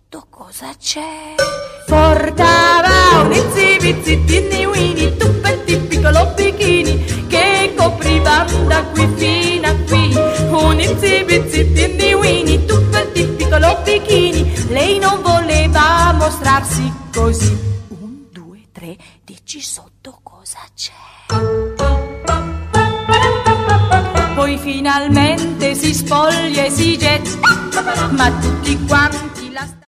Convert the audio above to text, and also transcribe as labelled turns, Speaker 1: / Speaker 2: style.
Speaker 1: sotto cosa c'è?
Speaker 2: Portava un izzi bizzi tinni wini, tuppetti piccolo bikini che coprivan da qui fino a qui. Un izzi bizzi tinni wini, tuppetti piccolo bikini, lei non voleva mostrarsi così.
Speaker 1: 1, 2, 3, dici sotto cosa c'è?
Speaker 2: Poi finalmente si spoglia e si getta, ma tutti quanti la